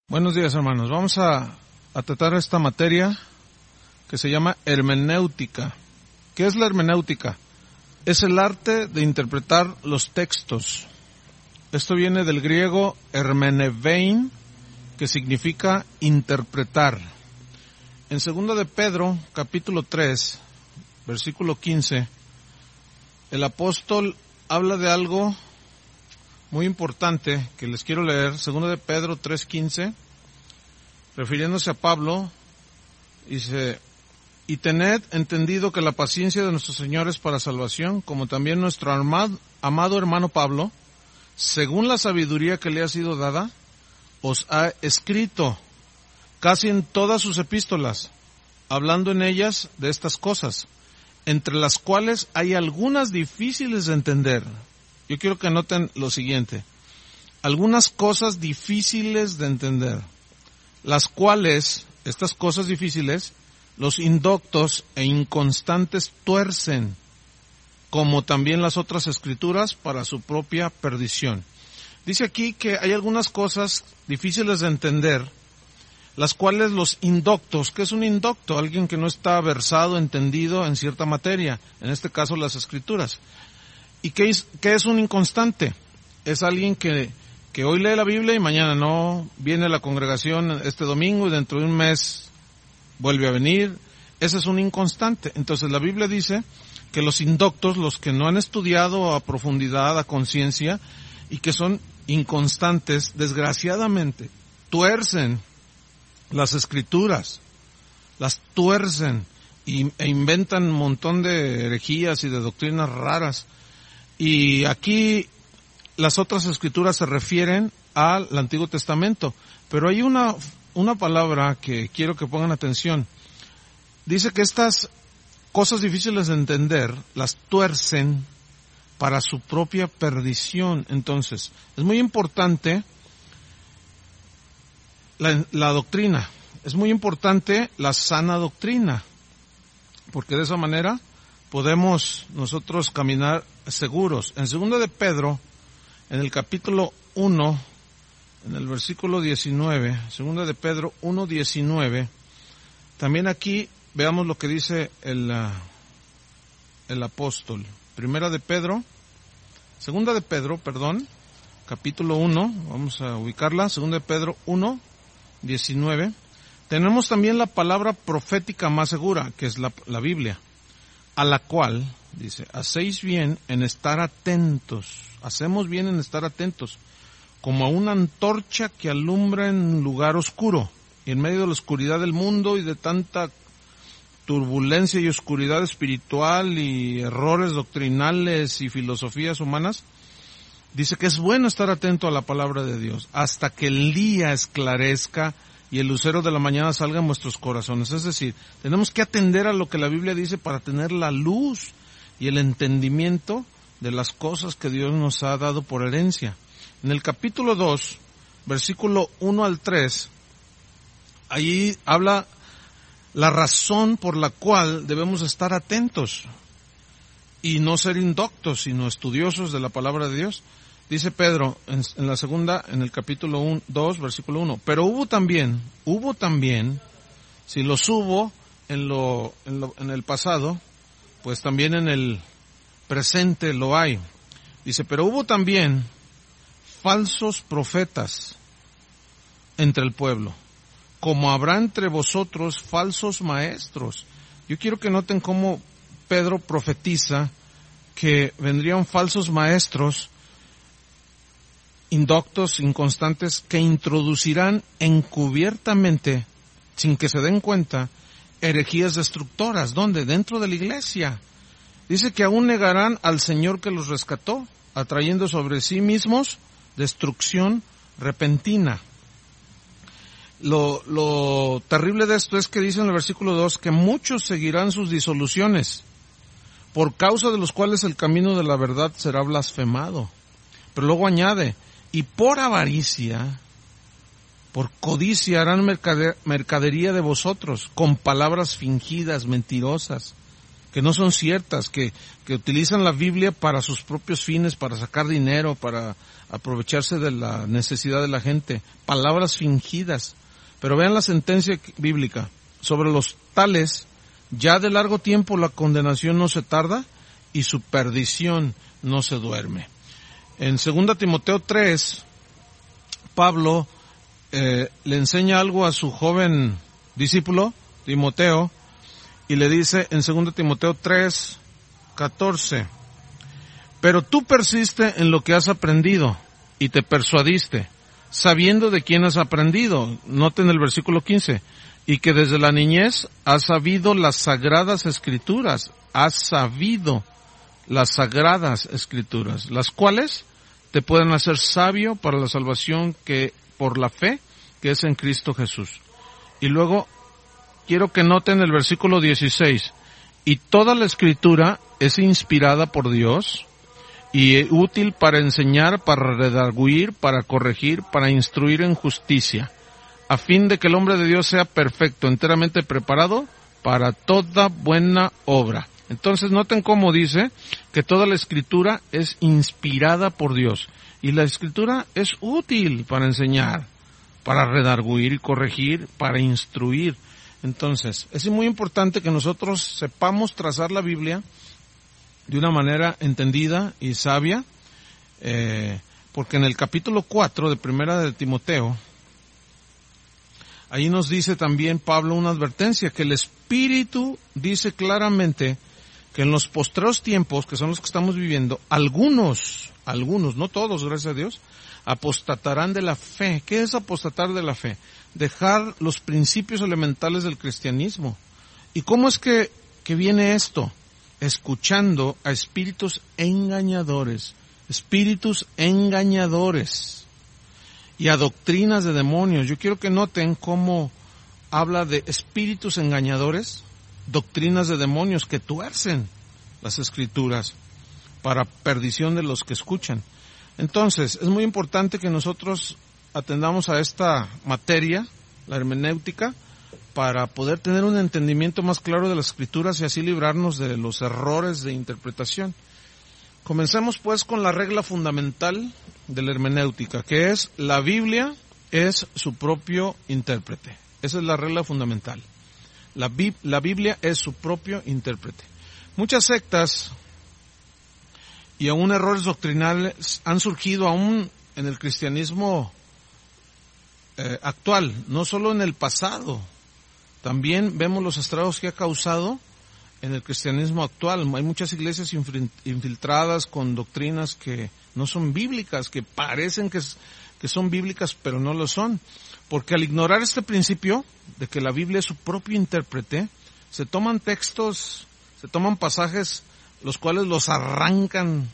Buenos días, hermanos. Vamos a tratar esta materia que se llama hermenéutica. ¿Qué es la hermenéutica? Es el arte de interpretar los textos. Esto viene del griego hermenevein, que significa interpretar. En 2 de Pedro, capítulo 3, versículo 15, el apóstol habla de algo muy importante que les quiero leer. 2 de Pedro 3:15, refiriéndose a Pablo, dice: y tened entendido que la paciencia de nuestro Señor es para salvación, como también nuestro amado hermano Pablo, según la sabiduría que le ha sido dada, os ha escrito casi en todas sus epístolas, hablando en ellas de estas cosas, entre las cuales hay algunas difíciles de entender. Yo quiero que noten lo siguiente: algunas cosas difíciles de entender, las cuales, estas cosas difíciles, los indoctos e inconstantes tuercen, como también las otras escrituras, para su propia perdición. Dice aquí que hay algunas cosas difíciles de entender, las cuales los indoctos, ¿qué es un indocto? Alguien que no está versado, entendido en cierta materia, en este caso las escrituras. ¿Y qué es un inconstante? Es alguien que hoy lee la Biblia y mañana no, viene a la congregación este domingo y dentro de un mes vuelve a venir. Ese es un inconstante. Entonces la Biblia dice que los indoctos, los que no han estudiado a profundidad, a conciencia, y que son inconstantes, desgraciadamente, tuercen las escrituras, las tuercen e inventan un montón de herejías y de doctrinas raras. Y aquí las otras escrituras se refieren al Antiguo Testamento, pero hay una palabra que quiero que pongan atención. Dice que estas cosas difíciles de entender las tuercen para su propia perdición. Entonces, es muy importante la doctrina, es muy importante la sana doctrina, porque de esa manera podemos nosotros caminar seguros. En 2 de Pedro, en el capítulo 1, en el versículo 19, 2 de Pedro 1:19, también aquí veamos lo que dice el apóstol. 2 de Pedro, capítulo 1, vamos a ubicarla, 2 de Pedro 1:19. Tenemos también la palabra profética más segura, que es la Biblia, a la cual, dice, hacemos bien en estar atentos, como a una antorcha que alumbra en lugar oscuro, y en medio de la oscuridad del mundo y de tanta turbulencia y oscuridad espiritual y errores doctrinales y filosofías humanas. Dice que es bueno estar atento a la palabra de Dios, hasta que el día esclarezca y el lucero de la mañana salga en vuestros corazones. Es decir, tenemos que atender a lo que la Biblia dice para tener la luz y el entendimiento de las cosas que Dios nos ha dado por herencia. En el capítulo 2, versículo 1 al 3, ahí habla la razón por la cual debemos estar atentos y no ser indoctos, sino estudiosos de la palabra de Dios. Dice Pedro en la segunda, en el capítulo 2, versículo 1, pero hubo también, si los hubo en el pasado, pues también en el presente lo hay. Dice, pero hubo también falsos profetas entre el pueblo, como habrá entre vosotros falsos maestros. Yo quiero que noten cómo Pedro profetiza que vendrían falsos maestros, indoctos, inconstantes, que introducirán encubiertamente, sin que se den cuenta, herejías destructoras. ¿Dónde? Dentro de la iglesia. Dice que aún negarán al Señor que los rescató, atrayendo sobre sí mismos destrucción repentina. Lo terrible de esto es que dice en el versículo 2 que muchos seguirán sus disoluciones, por causa de los cuales el camino de la verdad será blasfemado. Pero luego añade, y por avaricia, por codicia harán mercadería de vosotros, con palabras fingidas, mentirosas, que no son ciertas, que utilizan la Biblia para sus propios fines, para sacar dinero, para aprovecharse de la necesidad de la gente, palabras fingidas. Pero vean la sentencia bíblica: sobre los tales, ya de largo tiempo la condenación no se tarda y su perdición no se duerme. En 2 Timoteo 3, Pablo le enseña algo a su joven discípulo, Timoteo, y le dice en 2 Timoteo 3, 14, pero tú persiste en lo que has aprendido y te persuadiste, sabiendo de quién has aprendido. Noten el versículo 15, y que desde la niñez has sabido las sagradas escrituras, las cuales te pueden hacer sabio para la salvación que por la fe que es en Cristo Jesús. Y luego quiero que noten el versículo 16, y toda la escritura es inspirada por Dios y útil para enseñar, para redarguir, para corregir, para instruir en justicia, a fin de que el hombre de Dios sea perfecto, enteramente preparado para toda buena obra. Entonces noten cómo dice que toda la escritura es inspirada por Dios, y la escritura es útil para enseñar, para redarguir y corregir, para instruir. Entonces, es muy importante que nosotros sepamos trazar la Biblia de una manera entendida y sabia, porque en el capítulo 4 de Primera de Timoteo, ahí nos dice también Pablo una advertencia, que el Espíritu dice claramente que en los postreros tiempos, que son los que estamos viviendo, algunos, no todos, gracias a Dios, apostatarán de la fe. ¿Qué es apostatar de la fe? Dejar los principios elementales del cristianismo. ¿Y cómo es que viene esto? Escuchando a espíritus engañadores y a doctrinas de demonios. Yo quiero que noten cómo habla de espíritus engañadores, doctrinas de demonios que tuercen las escrituras para perdición de los que escuchan. Entonces, es muy importante que nosotros atendamos a esta materia, la hermenéutica, para poder tener un entendimiento más claro de las escrituras y así librarnos de los errores de interpretación. Comencemos pues con la regla fundamental de la hermenéutica, que es: la Biblia es su propio intérprete. Esa es la regla fundamental. La Biblia es su propio intérprete. Muchas sectas y aún errores doctrinales han surgido aún en el cristianismo actual, no solo en el pasado. También vemos los estragos que ha causado en el cristianismo actual. Hay muchas iglesias infiltradas con doctrinas que no son bíblicas, que parecen que son bíblicas, pero no lo son. Porque al ignorar este principio de que la Biblia es su propio intérprete, se toman textos, se toman pasajes, los cuales los arrancan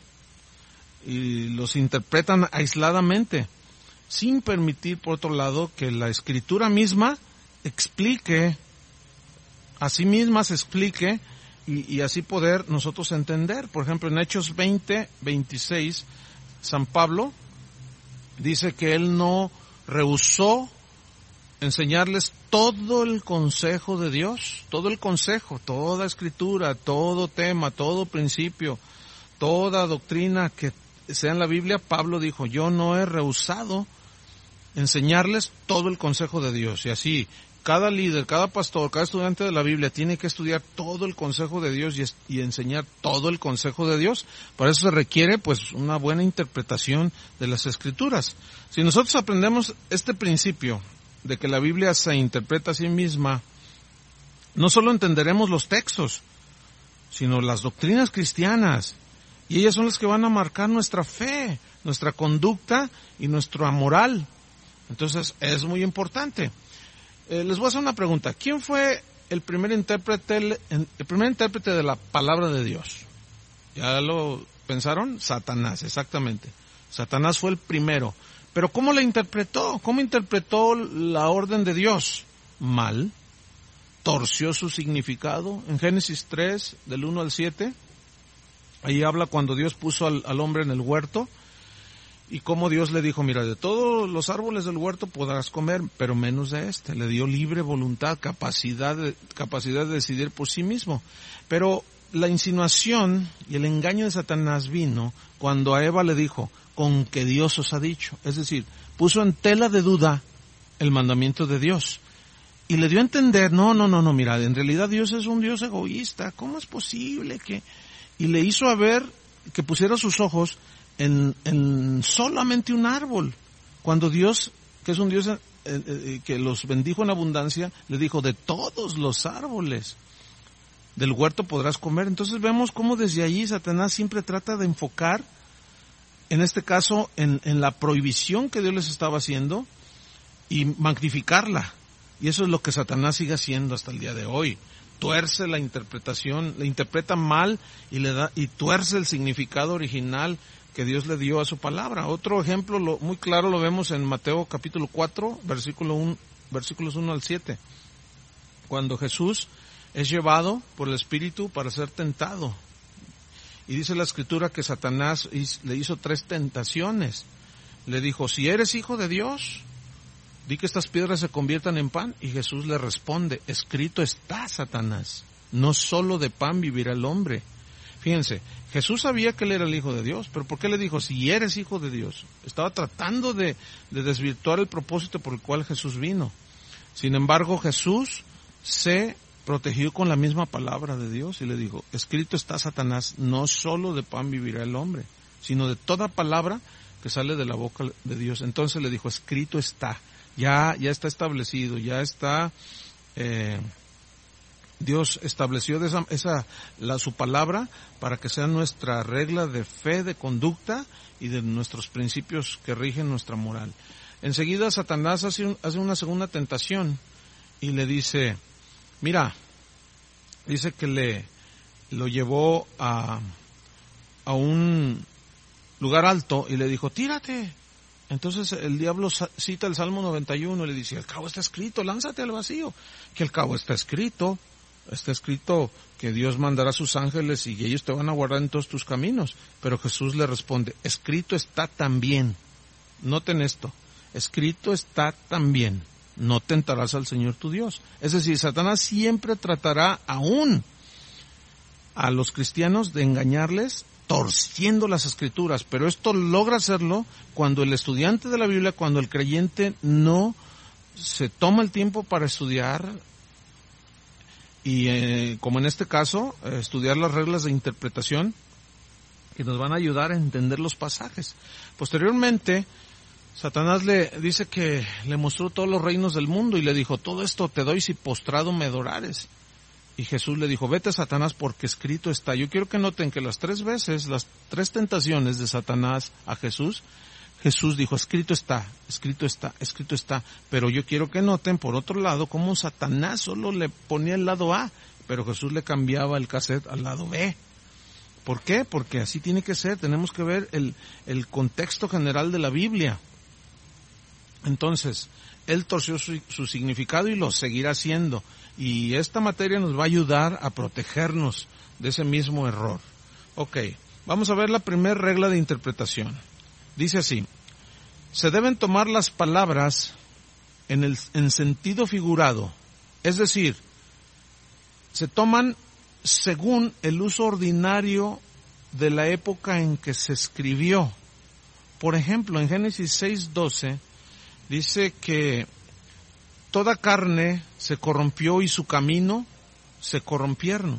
y los interpretan aisladamente, sin permitir, por otro lado, que la Escritura misma explique, a sí misma se explique, y así poder nosotros entender. Por ejemplo, en Hechos 20:26, San Pablo dice que él no rehusó enseñarles todo el consejo de Dios, todo el consejo, toda escritura, todo tema, todo principio, toda doctrina que sea en la Biblia. Pablo dijo: yo no he rehusado enseñarles todo el consejo de Dios. Y así, cada líder, cada pastor, cada estudiante de la Biblia tiene que estudiar todo el consejo de Dios y enseñar todo el consejo de Dios. Para eso se requiere pues una buena interpretación de las escrituras. Si nosotros aprendemos este principio de que la Biblia se interpreta a sí misma, no solo entenderemos los textos, sino las doctrinas cristianas, y ellas son las que van a marcar nuestra fe, nuestra conducta y nuestra moral. Entonces es muy importante. Les voy a hacer una pregunta: ¿quién fue el primer intérprete de la palabra de Dios? ¿Ya lo pensaron? Satanás, exactamente. Satanás fue el primero. Pero ¿cómo la interpretó? ¿Cómo interpretó la orden de Dios? Mal. Torció su significado. En Génesis 3, del 1 al 7, ahí habla cuando Dios puso al hombre en el huerto, y cómo Dios le dijo: mira, de todos los árboles del huerto podrás comer, pero menos de este. Le dio libre voluntad, capacidad de decidir por sí mismo. Pero la insinuación y el engaño de Satanás vino cuando a Eva le dijo, con que Dios os ha dicho. Es decir, puso en tela de duda el mandamiento de Dios. Y le dio a entender, no, mira, en realidad Dios es un Dios egoísta. ¿Cómo es posible que...? Y le hizo a ver que pusiera sus ojos en solamente un árbol. Cuando Dios, que es un Dios que los bendijo en abundancia, le dijo, de todos los árboles del huerto podrás comer. Entonces vemos cómo desde allí Satanás siempre trata de enfocar, en este caso, en la prohibición que Dios les estaba haciendo y magnificarla. Y eso es lo que Satanás sigue haciendo hasta el día de hoy. Tuerce la interpretación, la interpreta mal y tuerce el significado original que Dios le dio a su palabra. Otro ejemplo muy claro lo vemos en Mateo capítulo 4, versículos 1 al 7. Cuando Jesús es llevado por el Espíritu para ser tentado. Y dice la Escritura que Satanás le hizo 3 tentaciones. Le dijo, si eres hijo de Dios, di que estas piedras se conviertan en pan. Y Jesús le responde, escrito está, Satanás, no solo de pan vivirá el hombre. Fíjense, Jesús sabía que él era el Hijo de Dios, pero ¿por qué le dijo, si eres hijo de Dios? Estaba tratando de desvirtuar el propósito por el cual Jesús vino. Sin embargo, Jesús se protegió con la misma palabra de Dios y le dijo, escrito está, Satanás, no solo de pan vivirá el hombre, sino de toda palabra que sale de la boca de Dios. Entonces le dijo, escrito está, ya está establecido, ya está, Dios estableció su palabra para que sea nuestra regla de fe, de conducta y de nuestros principios que rigen nuestra moral. Enseguida Satanás hace una segunda tentación y le dice, mira, dice que lo llevó a un lugar alto y le dijo, tírate. Entonces el diablo cita el Salmo 91 y le dice, al cabo está escrito, lánzate al vacío. Que al cabo está escrito que Dios mandará a sus ángeles y ellos te van a guardar en todos tus caminos. Pero Jesús le responde, escrito está también. Noten esto, escrito está también. No tentarás al Señor tu Dios. Es decir, Satanás siempre tratará aún a los cristianos de engañarles torciendo las Escrituras, pero esto logra hacerlo cuando el estudiante de la Biblia, cuando el creyente no se toma el tiempo para estudiar y como en este caso, estudiar las reglas de interpretación que nos van a ayudar a entender los pasajes. Posteriormente, Satanás le dice que le mostró todos los reinos del mundo y le dijo, todo esto te doy si postrado me adorares. Y Jesús le dijo, vete, Satanás, porque escrito está. Yo quiero que noten que las 3 veces, las 3 tentaciones de Satanás a Jesús dijo, escrito está, escrito está, escrito está. Pero yo quiero que noten, por otro lado, cómo Satanás solo le ponía el lado A, pero Jesús le cambiaba el cassette al lado B. ¿Por qué? Porque así tiene que ser. Tenemos que ver el contexto general de la Biblia. Entonces, él torció su significado y lo seguirá haciendo. Y esta materia nos va a ayudar a protegernos de ese mismo error. Ok, vamos a ver la primera regla de interpretación. Dice así, se deben tomar las palabras en sentido figurado. Es decir, se toman según el uso ordinario de la época en que se escribió. Por ejemplo, en Génesis 6:12, dice que toda carne se corrompió y su camino se corrompieron.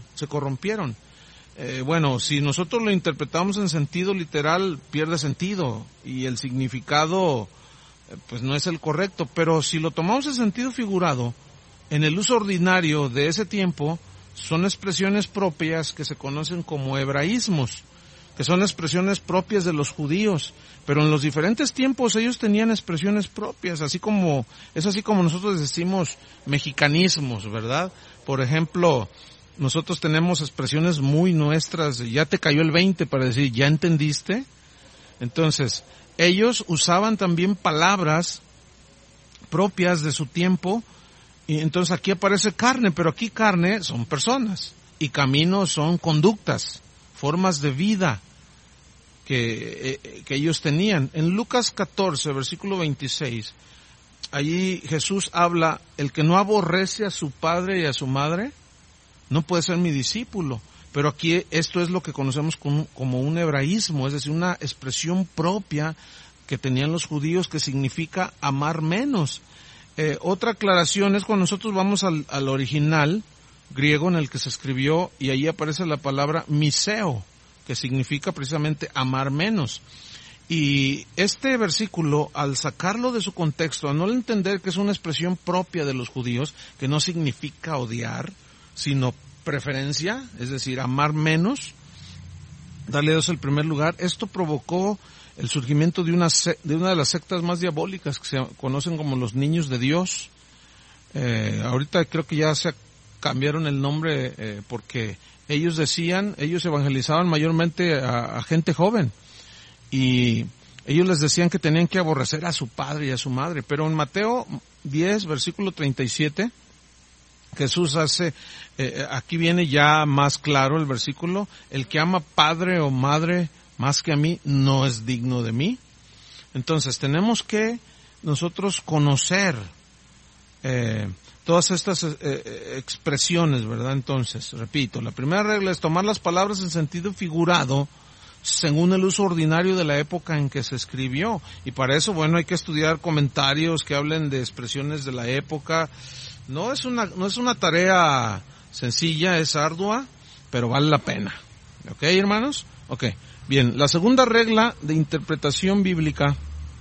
Bueno, si nosotros lo interpretamos en sentido literal, pierde sentido y el significado pues no es el correcto. Pero si lo tomamos en sentido figurado, en el uso ordinario de ese tiempo, son expresiones propias que se conocen como hebraísmos, que son expresiones propias de los judíos, pero en los diferentes tiempos ellos tenían expresiones propias, así como nosotros decimos mexicanismos, ¿verdad? Por ejemplo, nosotros tenemos expresiones muy nuestras, ya te cayó el 20 para decir, ¿ya entendiste? Entonces, ellos usaban también palabras propias de su tiempo, y entonces aquí aparece carne, pero aquí carne son personas, y caminos son conductas, formas de vida que ellos tenían. En Lucas 14, versículo 26, allí Jesús habla, el que no aborrece a su padre y a su madre, no puede ser mi discípulo. Pero aquí esto es lo que conocemos como un hebraísmo, es decir, una expresión propia que tenían los judíos que significa amar menos. Otra aclaración es cuando nosotros vamos al original griego en el que se escribió y ahí aparece la palabra miseo, que significa precisamente amar menos. Y este versículo, al sacarlo de su contexto, al no entender que es una expresión propia de los judíos, que no significa odiar, sino preferencia, es decir, amar menos, darle a Dios el primer lugar, esto provocó el surgimiento de una de las sectas más diabólicas que se conocen como los niños de Dios. Ahorita creo que ya se cambiaron el nombre porque ellos evangelizaban mayormente a gente joven y ellos les decían que tenían que aborrecer a su padre y a su madre, pero en Mateo 10, versículo 37, Jesús hace, aquí viene ya más claro el versículo, el que ama padre o madre más que a mí no es digno de mí. Entonces tenemos que nosotros conocer todas estas expresiones, ¿verdad? Entonces, repito, la primera regla es tomar las palabras en sentido figurado según el uso ordinario de la época en que se escribió. Y para eso, bueno, hay que estudiar comentarios que hablen de expresiones de la época. No es una tarea sencilla, es ardua, pero vale la pena. ¿Ok, hermanos? Ok. Bien, la segunda regla de interpretación bíblica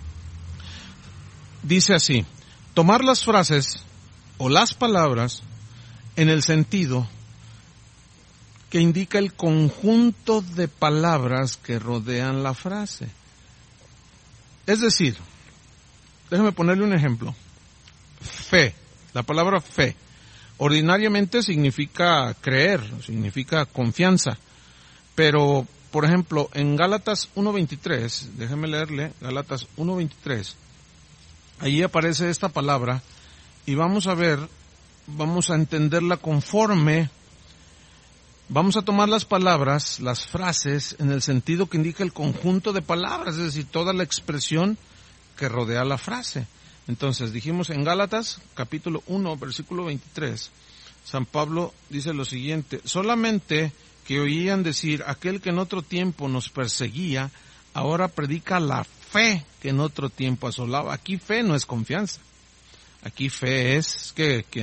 dice así: tomar las frases o las palabras en el sentido que indica el conjunto de palabras que rodean la frase. Es decir, déjame ponerle un ejemplo. Fe. La palabra fe ordinariamente significa creer, significa confianza. Pero, por ejemplo, en Gálatas 1.23, déjeme leerle, Gálatas 1.23, allí aparece esta palabra y vamos a entenderla conforme, vamos a tomar las palabras, las frases, en el sentido que indica el conjunto de palabras, es decir, toda la expresión que rodea la frase. Entonces, dijimos en Gálatas, capítulo 1, versículo 23, San Pablo dice lo siguiente: solamente que oían decir, aquel que en otro tiempo nos perseguía, ahora predica la fe que en otro tiempo asolaba. Aquí fe no es confianza. Aquí fe es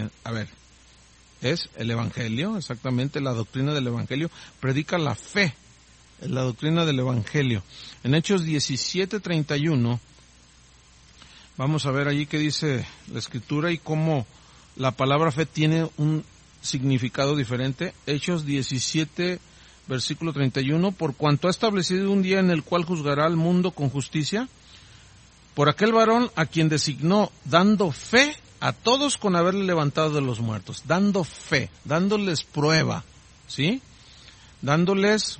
es el Evangelio, exactamente la doctrina del Evangelio. Predica la fe, la doctrina del Evangelio. En Hechos 17:31, vamos a ver allí qué dice la Escritura y cómo la palabra fe tiene un significado diferente. Hechos 17, versículo 31, por cuanto ha establecido un día en el cual juzgará al mundo con justicia, por aquel varón a quien designó, dando fe a todos con haberle levantado de los muertos, dando fe, dándoles prueba, ¿sí? Dándoles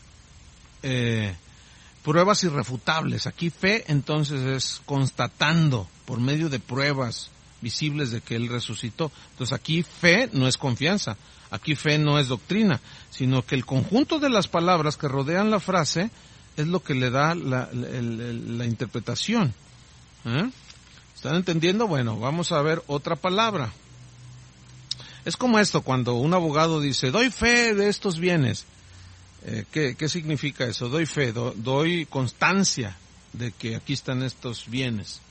pruebas irrefutables. Aquí fe entonces es constatando por medio de pruebas visibles de que Él resucitó. Entonces aquí fe no es confianza, aquí fe no es doctrina, sino que el conjunto de las palabras que rodean la frase es lo que le da la interpretación. ¿Están entendiendo? Bueno, vamos a ver otra palabra. Es como esto, cuando un abogado dice, doy fe de estos bienes. ¿Qué significa eso? Doy fe, doy constancia de que aquí están estos bienes.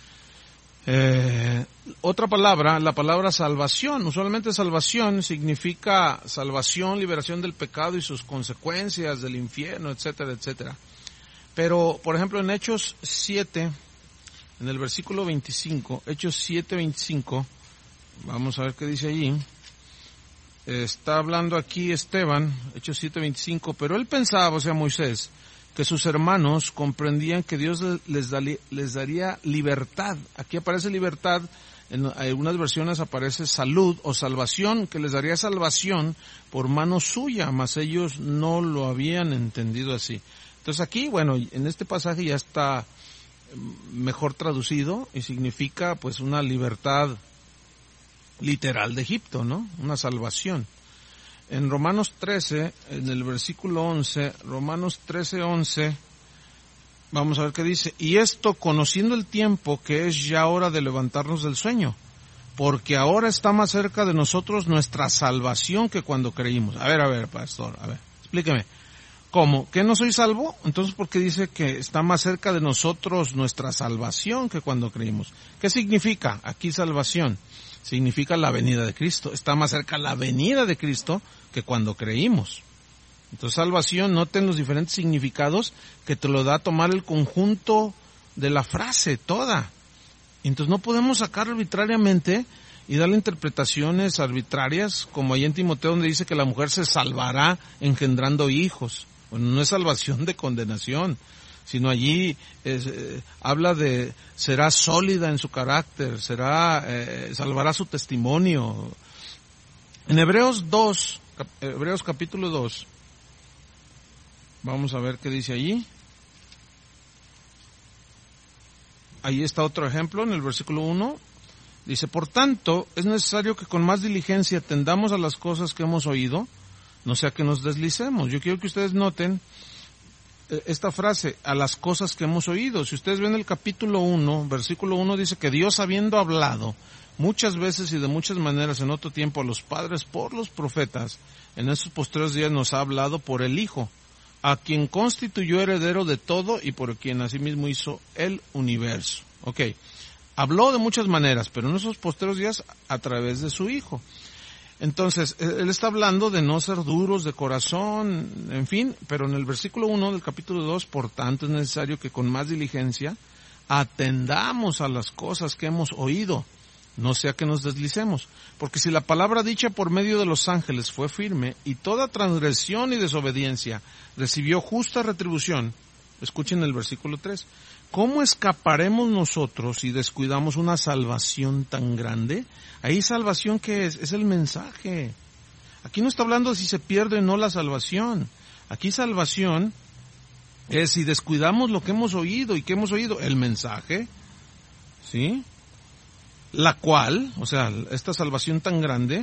Otra palabra, la palabra salvación. Usualmente salvación significa salvación, liberación del pecado y sus consecuencias, del infierno, etcétera, etcétera. Pero, por ejemplo, en Hechos 7, en el versículo 25, Hechos 7:25, vamos a ver qué dice allí. Está hablando aquí Esteban, Hechos 7:25, pero él pensaba, o sea, Moisés, que sus hermanos comprendían que Dios les daría libertad. Aquí aparece libertad, en algunas versiones aparece salud o salvación, que les daría salvación por mano suya, mas ellos no lo habían entendido así. Entonces aquí, bueno, en este pasaje ya está mejor traducido y significa pues una libertad literal de Egipto, ¿no? Una salvación. En Romanos 13, en el versículo 11, Romanos 13:11, vamos a ver qué dice. Y esto conociendo el tiempo, que es ya hora de levantarnos del sueño, porque ahora está más cerca de nosotros nuestra salvación que cuando creímos. A ver, pastor, explíqueme. ¿Cómo? ¿Que no soy salvo? Entonces, ¿por qué dice que está más cerca de nosotros nuestra salvación que cuando creímos? ¿Qué significa aquí salvación? Significa la venida de Cristo. Está más cerca la venida de Cristo que cuando creímos. Entonces, salvación, noten los diferentes significados que te lo da a tomar el conjunto de la frase toda. Entonces, no podemos sacar arbitrariamente y darle interpretaciones arbitrarias, como ahí en Timoteo donde dice que la mujer se salvará engendrando hijos. Bueno, no es salvación de condenación, sino allí habla de será sólida en su carácter, salvará su testimonio. En Hebreos capítulo 2, vamos a ver qué dice allí. Ahí está otro ejemplo en el versículo 1. Dice, por tanto, es necesario que con más diligencia atendamos a las cosas que hemos oído, no sea que nos deslicemos. Yo quiero que ustedes noten esta frase, a las cosas que hemos oído. Si ustedes ven el capítulo 1, versículo 1, dice que Dios, habiendo hablado muchas veces y de muchas maneras en otro tiempo a los padres por los profetas, en estos postreros días nos ha hablado por el Hijo, a quien constituyó heredero de todo y por quien asimismo hizo el universo. Okay. Habló de muchas maneras, pero en esos postreros días a través de su Hijo. Entonces, él está hablando de no ser duros de corazón, en fin, pero en el versículo 1 del capítulo 2, por tanto es necesario que con más diligencia atendamos a las cosas que hemos oído, no sea que nos deslicemos. Porque si la palabra dicha por medio de los ángeles fue firme y toda transgresión y desobediencia recibió justa retribución, escuchen el versículo 3, ¿cómo escaparemos nosotros si descuidamos una salvación tan grande? Ahí salvación, ¿qué es? Es el mensaje. Aquí no está hablando de si se pierde o no la salvación. Aquí salvación es si descuidamos lo que hemos oído. ¿Y qué hemos oído? El mensaje, ¿sí? La cual, o sea, esta salvación tan grande,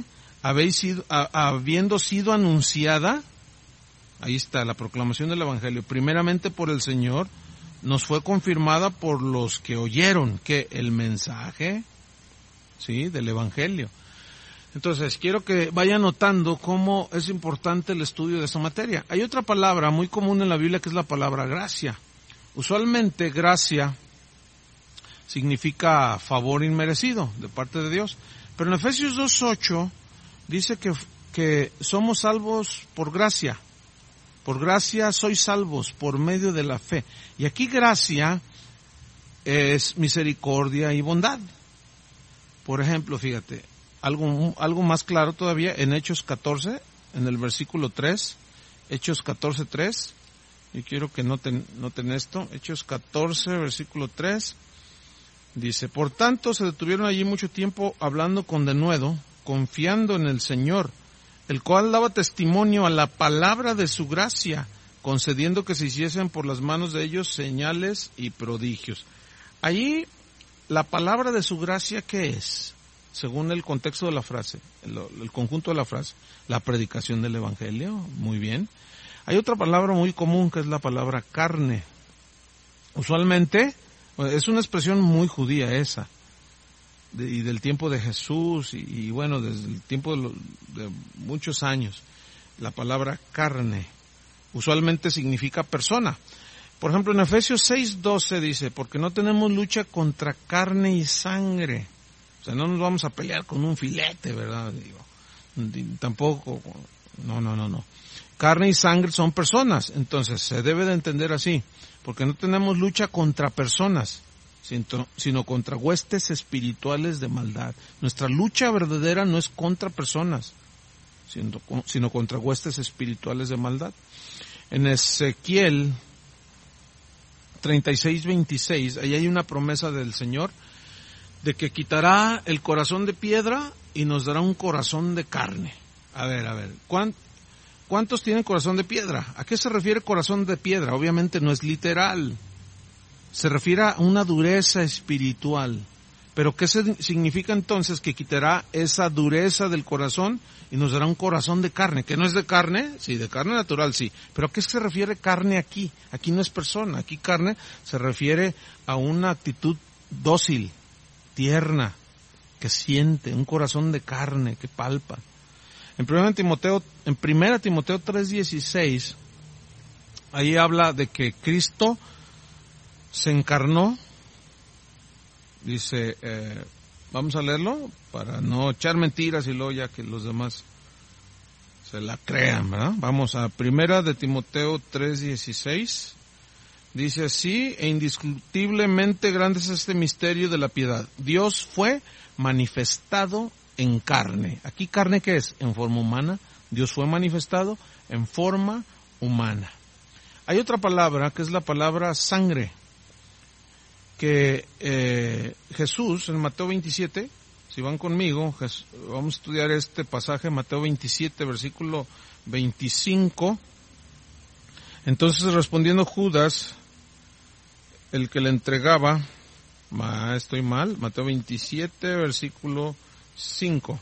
habiendo sido anunciada, ahí está la proclamación del Evangelio, primeramente por el Señor, nos fue confirmada por los que oyeron que el mensaje, sí, del Evangelio. Entonces, quiero que vayan notando cómo es importante el estudio de esa materia. Hay otra palabra muy común en la Biblia que es la palabra gracia. Usualmente, gracia significa favor inmerecido de parte de Dios. Pero en Efesios 2:8 dice que somos salvos por gracia. Por gracia sois salvos por medio de la fe. Y aquí gracia es misericordia y bondad. Por ejemplo, fíjate, algo más claro todavía en Hechos 14, en el versículo 3, Hechos 14:3. Y quiero que noten esto. Hechos 14, versículo 3. Dice, por tanto se detuvieron allí mucho tiempo hablando con denuedo, confiando en el Señor, el cual daba testimonio a la palabra de su gracia, concediendo que se hiciesen por las manos de ellos señales y prodigios. Allí, la palabra de su gracia, ¿qué es? Según el contexto de la frase, el conjunto de la frase, la predicación del Evangelio, muy bien. Hay otra palabra muy común que es la palabra carne. Usualmente, es una expresión muy judía esa, y del tiempo de Jesús, y bueno, desde el tiempo de muchos años. La palabra carne usualmente significa persona. Por ejemplo, en Efesios 6:12 dice, porque no tenemos lucha contra carne y sangre. O sea, no nos vamos a pelear con un filete, ¿verdad? Tampoco, no. Carne y sangre son personas, entonces se debe de entender así, porque no tenemos lucha contra personas, sino contra huestes espirituales de maldad. Nuestra lucha verdadera no es contra personas, sino contra huestes espirituales de maldad. En Ezequiel 36:26, ahí hay una promesa del Señor de que quitará el corazón de piedra y nos dará un corazón de carne. A ver, ¿cuántos tienen corazón de piedra? ¿A qué se refiere corazón de piedra? Obviamente no es literal. Se refiere a una dureza espiritual. Pero ¿qué significa entonces? Que quitará esa dureza del corazón y nos dará un corazón de carne. ¿Que no es de carne? Sí, de carne natural, sí. ¿Pero a qué se refiere carne aquí? Aquí no es persona. Aquí carne se refiere a una actitud dócil, tierna, que siente, un corazón de carne que palpa. En 1 Timoteo 3:16, ahí habla de que Cristo se encarnó. Dice, vamos a leerlo para no echar mentiras y luego ya que los demás se la crean, ¿verdad? Vamos a 1 Timoteo 3:16. Dice así: e indiscutiblemente grande es este misterio de la piedad. Dios fue manifestado en carne. ¿Aquí carne qué es? En forma humana. Dios fue manifestado en forma humana. Hay otra palabra que es la palabra sangre, que Jesús en Mateo 27, si van conmigo, vamos a estudiar este pasaje, Mateo 27, versículo 25. Entonces respondiendo Judas, el que le entregaba, estoy mal, Mateo 27, versículo 5.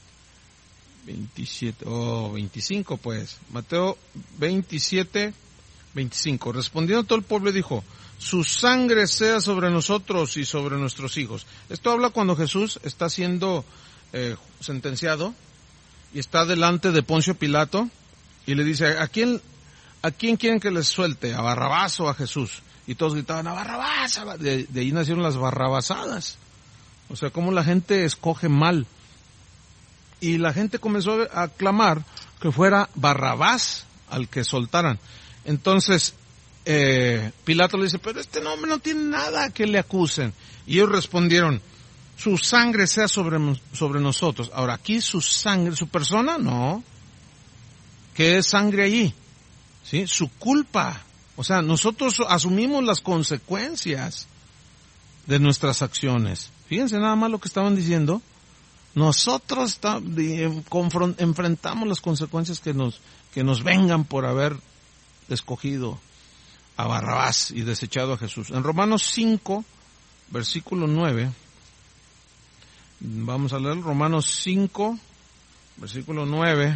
25 pues. Mateo 27, 25. Respondiendo todo el pueblo dijo: su sangre sea sobre nosotros y sobre nuestros hijos. Esto habla cuando Jesús está siendo sentenciado y está delante de Poncio Pilato y le dice: ¿A quién quieren que les suelte? ¿A Barrabás o a Jesús? Y todos gritaban: ¡a Barrabás! De ahí nacieron las barrabasadas. O sea, cómo la gente escoge mal. Y la gente comenzó a clamar que fuera Barrabás al que soltaran. Entonces, Pilato le dice: pero este hombre no tiene nada que le acusen. Y ellos respondieron: su sangre sea sobre nosotros. Ahora, aquí su sangre, su persona, no. ¿Qué es sangre allí? ¿Sí? Su culpa. O sea, nosotros asumimos las consecuencias de nuestras acciones. Fíjense nada más lo que estaban diciendo. Nosotros enfrentamos las consecuencias que nos vengan por haber escogido a Barrabás y desechado a Jesús. En Romanos 5, versículo 9, vamos a leer Romanos 5, versículo 9.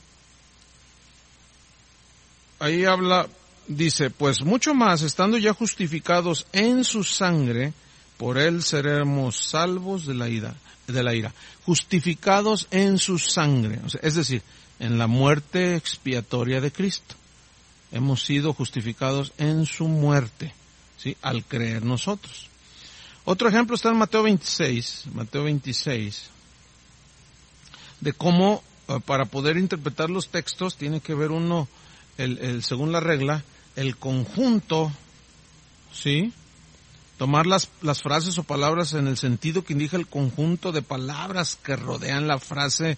Ahí dice: pues mucho más, estando ya justificados en su sangre, por él seremos salvos de la ira. Justificados en su sangre, o sea, es decir, en la muerte expiatoria de Cristo. Hemos sido justificados en su muerte, ¿sí? Al creer nosotros. Otro ejemplo está en Mateo 26, de cómo para poder interpretar los textos tiene que ver uno, según la regla, el conjunto, ¿sí? Tomar las frases o palabras en el sentido que indica el conjunto de palabras que rodean la frase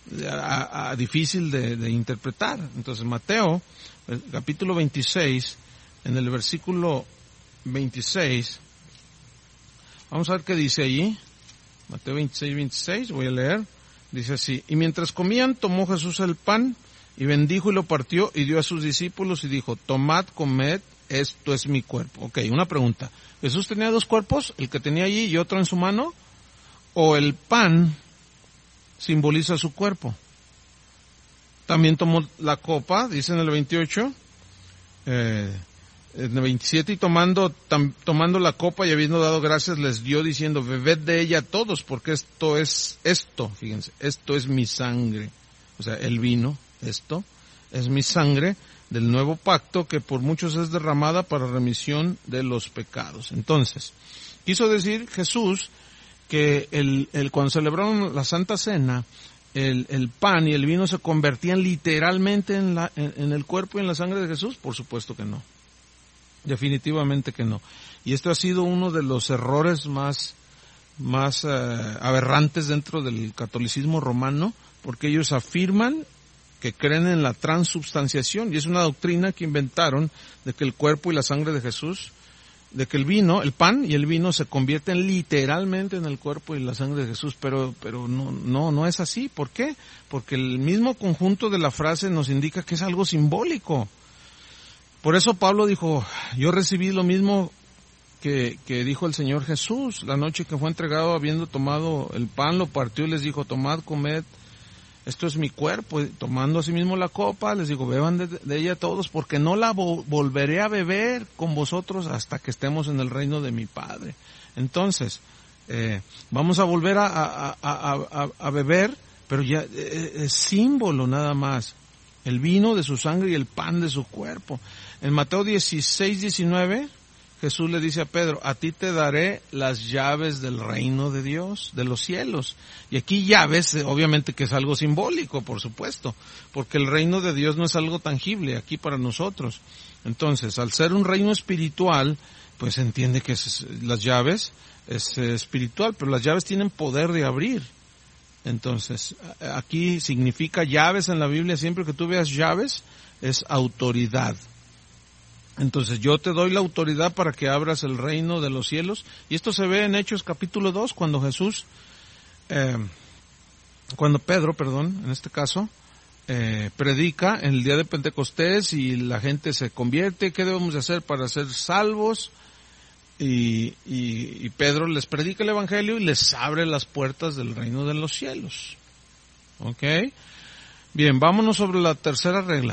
difícil de interpretar. Entonces Mateo, capítulo 26, en el versículo 26, vamos a ver qué dice allí. Mateo 26, voy a leer. Dice así: y mientras comían, tomó Jesús el pan y bendijo y lo partió y dio a sus discípulos y dijo: tomad, comed, esto es mi cuerpo. Ok, una pregunta. ¿Jesús tenía dos cuerpos? ¿El que tenía allí y otro en su mano? ¿O el pan simboliza su cuerpo? También tomó la copa, dice en el 28, en el 27, y tomando la copa y habiendo dado gracias, les dio diciendo: bebed de ella todos, porque fíjense, esto es mi sangre. O sea, el vino, esto es mi sangre del nuevo pacto, que por muchos es derramada para remisión de los pecados. Entonces, quiso decir Jesús que cuando celebraron la Santa Cena, el pan y el vino se convertían literalmente en el cuerpo y en la sangre de Jesús. Por supuesto que no. Definitivamente que no. Y esto ha sido uno de los errores más aberrantes dentro del catolicismo romano, porque ellos afirman que creen en la transubstanciación, y es una doctrina que inventaron de que el cuerpo y la sangre de Jesús, de que el pan y el vino se convierten literalmente en el cuerpo y la sangre de Jesús, pero no es así. ¿Por qué? Porque el mismo conjunto de la frase nos indica que es algo simbólico. Por eso Pablo dijo: yo recibí lo mismo que dijo el Señor Jesús la noche que fue entregado, habiendo tomado el pan, lo partió y les dijo: tomad, comed, esto es mi cuerpo. Y tomando asimismo la copa, les digo: beban de ella todos, porque no la volveré a beber con vosotros hasta que estemos en el reino de mi Padre. Entonces, vamos a volver a beber, pero ya es símbolo nada más. El vino de su sangre y el pan de su cuerpo. En Mateo 16:19, Jesús le dice a Pedro, a ti te daré las llaves del reino de Dios, de los cielos. Y aquí llaves, obviamente que es algo simbólico, por supuesto, porque el reino de Dios no es algo tangible aquí para nosotros. Entonces, al ser un reino espiritual, pues se entiende que las llaves es espiritual, pero las llaves tienen poder de abrir. Entonces, aquí significa llaves en la Biblia, siempre que tú veas llaves, es autoridad. Entonces, yo te doy la autoridad para que abras el reino de los cielos. Y esto se ve en Hechos capítulo 2, cuando Pedro, en este caso, predica en el día de Pentecostés y la gente se convierte. ¿Qué debemos de hacer para ser salvos? Y Pedro les predica el evangelio y les abre las puertas del reino de los cielos. ¿Ok? Bien, vámonos sobre la tercera regla.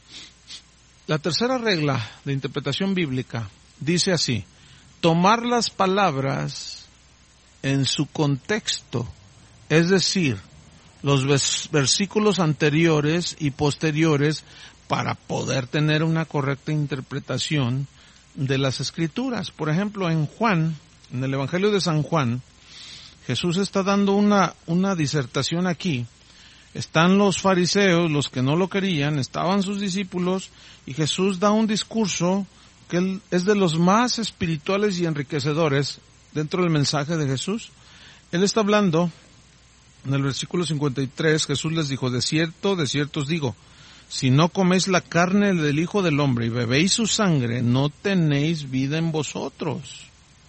La tercera regla de interpretación bíblica dice así: tomar las palabras en su contexto, es decir, los versículos anteriores y posteriores, para poder tener una correcta interpretación de las Escrituras. Por ejemplo, en el Evangelio de San Juan, Jesús está dando una disertación aquí. Están los fariseos, los que no lo querían, estaban sus discípulos, y Jesús da un discurso que es de los más espirituales y enriquecedores dentro del mensaje de Jesús. Él está hablando, en el versículo 53, Jesús les dijo, de cierto os digo, si no coméis la carne del Hijo del Hombre y bebéis su sangre, no tenéis vida en vosotros.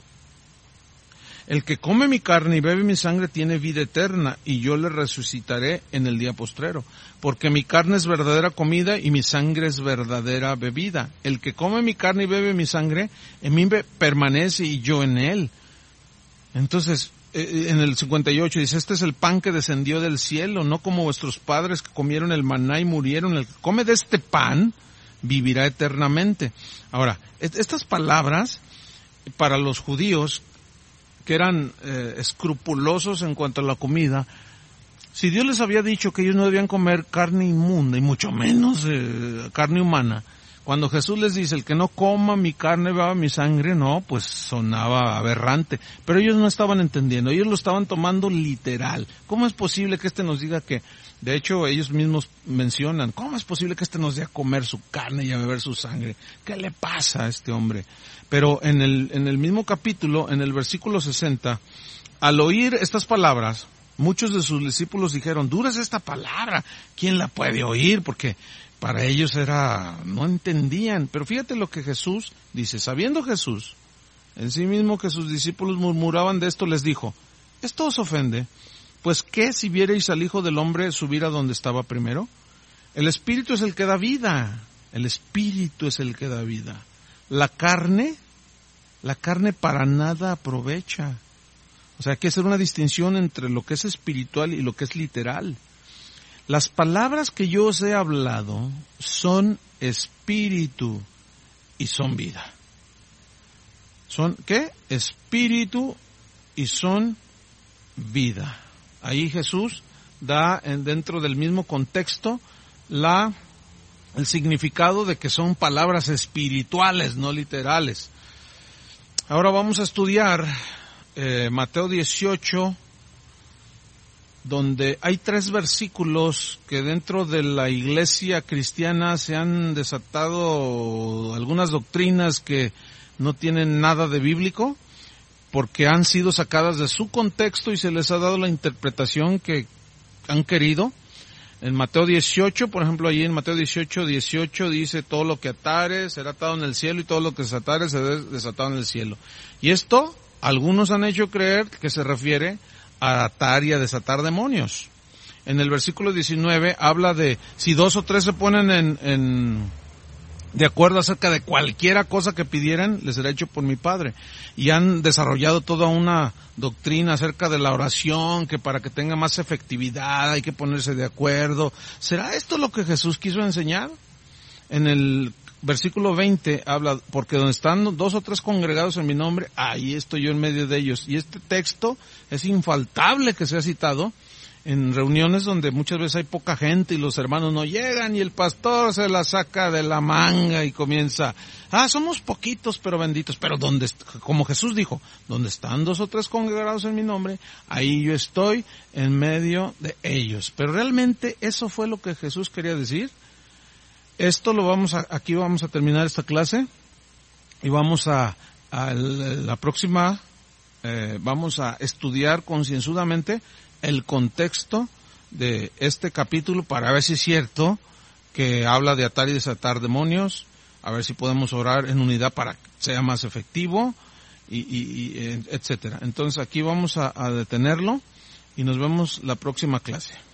El que come mi carne y bebe mi sangre tiene vida eterna, y yo le resucitaré en el día postrero. Porque mi carne es verdadera comida y mi sangre es verdadera bebida. El que come mi carne y bebe mi sangre, en mí permanece y yo en él. Entonces, en el 58 dice, este es el pan que descendió del cielo, no como vuestros padres que comieron el maná y murieron. El que come de este pan vivirá eternamente. Ahora, estas palabras para los judíos que eran escrupulosos en cuanto a la comida, si Dios les había dicho que ellos no debían comer carne inmunda y mucho menos carne humana, cuando Jesús les dice, el que no coma mi carne, beba mi sangre, no, pues sonaba aberrante. Pero ellos no estaban entendiendo, ellos lo estaban tomando literal. ¿Cómo es posible que nos diga que, de hecho ellos mismos mencionan, ¿cómo es posible que nos dé a comer su carne y a beber su sangre? ¿Qué le pasa a este hombre? Pero en el mismo capítulo, en el versículo 60, al oír estas palabras, muchos de sus discípulos dijeron, dura es esta palabra, ¿quién la puede oír? Porque para ellos no entendían. Pero fíjate lo que Jesús dice, sabiendo Jesús en sí mismo que sus discípulos murmuraban de esto, les dijo, ¿esto os ofende? Pues ¿qué si vierais al Hijo del Hombre subir a donde estaba primero? El Espíritu es el que da vida, el Espíritu es el que da vida. La carne para nada aprovecha. O sea, hay que hacer una distinción entre lo que es espiritual y lo que es literal. Las palabras que yo os he hablado son espíritu y son vida. ¿Son qué? Espíritu y son vida. Ahí Jesús da dentro del mismo contexto el significado de que son palabras espirituales, no literales. Ahora vamos a estudiar Mateo 18, donde hay 3 versículos que dentro de la iglesia cristiana se han desatado algunas doctrinas que no tienen nada de bíblico, porque han sido sacadas de su contexto y se les ha dado la interpretación que han querido. En Mateo 18, por ejemplo, allí en Mateo 18 dice, todo lo que atares será atado en el cielo y todo lo que desatare será desatado en el cielo. Y esto, algunos han hecho creer que se refiere a atar y a desatar demonios. En el versículo 19 habla de, si 2 o 3 se ponen de acuerdo acerca de cualquiera cosa que pidieran, les será hecho por mi Padre. Y han desarrollado toda una doctrina acerca de la oración, que para que tenga más efectividad hay que ponerse de acuerdo. ¿Será esto lo que Jesús quiso enseñar? En el versículo 20 habla, porque donde están 2 o 3 congregados en mi nombre, ahí estoy yo en medio de ellos. Y este texto es infaltable que sea citado en reuniones donde muchas veces hay poca gente y los hermanos no llegan y el pastor se la saca de la manga y comienza, somos poquitos pero benditos, pero donde, como Jesús dijo, donde están 2 o 3 congregados en mi nombre, ahí yo estoy en medio de ellos. Pero realmente eso fue lo que Jesús quería decir. Esto aquí vamos a terminar esta clase y vamos a la próxima, vamos a estudiar concienzudamente el contexto de este capítulo para ver si es cierto que habla de atar y desatar demonios, a ver si podemos orar en unidad para que sea más efectivo y etcétera. Entonces aquí vamos a detenerlo y nos vemos la próxima clase.